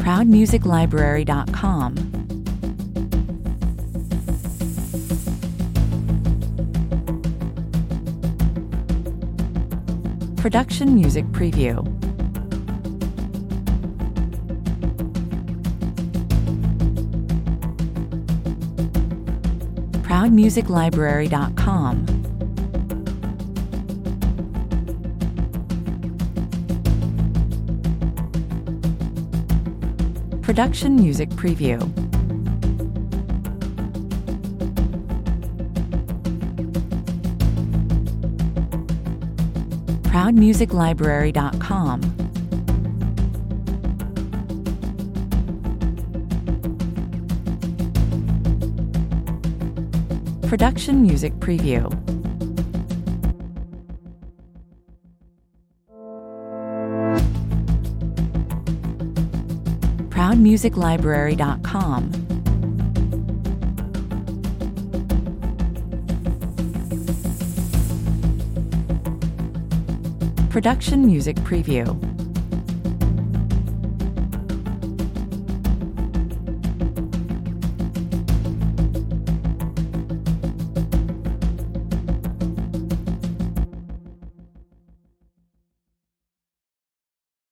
ProudMusicLibrary.com. Production Music Preview. ProudMusicLibrary.com. Production Music Preview. ProudMusicLibrary.com. Production Music Preview. ProudMusicLibrary.com. Production Music Preview.